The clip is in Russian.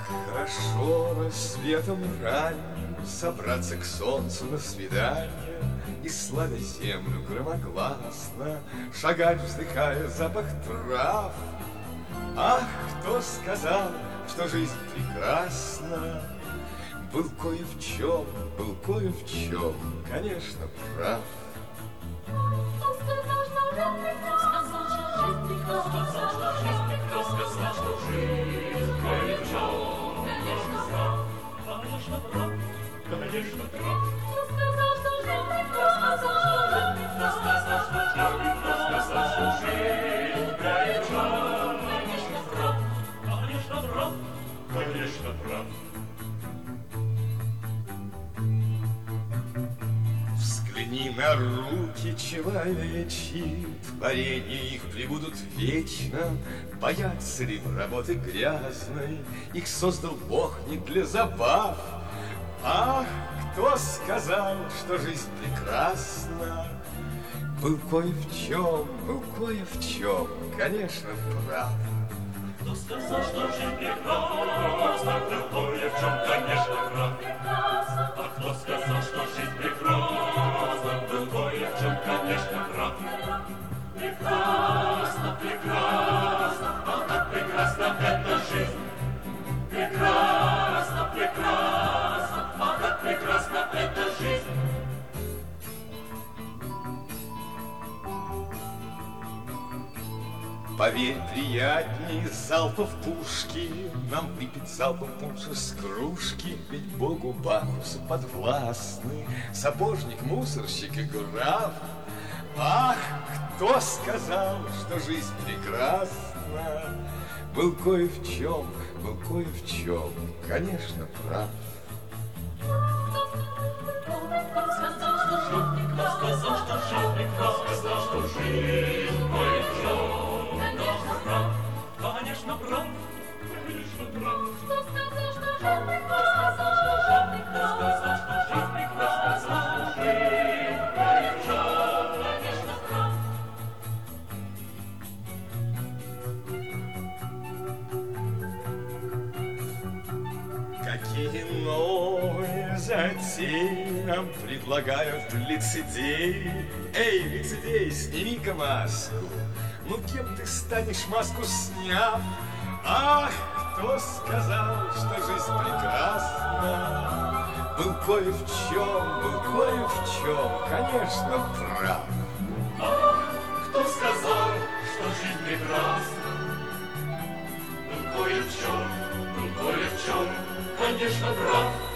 Хорошо рассветом ранним собраться к солнцу на свидание и, славя землю громогласно, шагать, вздыхая запах трав. Ах, кто сказал, что жизнь прекрасна? Был кое в чем, конечно, прав. Взгляни на руки человечьи, творения их пребудут вечно. Боятся ли работы грязной? Их создал Бог не для забав. Ах, кто сказал, что жизнь прекрасна? Был кое в чем, конечно, прав. Кто сказал, что жизнь прекрасна? Был кое в чем, конечно, прав. А кто сказал, что жизнь прекрасна? Был кое в чем, конечно, прав. Прекрасно, прекрасно, а как прекрасна эта жизнь. Прекрасно, прекрасно, а как прекрасна эта жизнь. Поверь, приятней залпов пушки нам выпить залпом пунша с кружки, ведь Богу Бакусу подвластны сапожник, мусорщик и граф. Ах, кто сказал, что жизнь прекрасна? Был кое в чем, конечно, прав. Кто сказал, что жизнь кое в чем? Конечно, прав. Кто сказал, что жизнь прекрасна? Кто сказал, что жизнь прекрасна? Кое в чем? Конечно, прав. Какие новые затеи нам предлагают лицедеи? Эй, лицедей, сними-ка маску. Ну, кем ты станешь, маску сняв? Ах, кто сказал, что жизнь прекрасна? Был кое в чем, конечно, прав. Ах, кто сказал, что жизнь прекрасна? Был кое в чем, конечно, прав.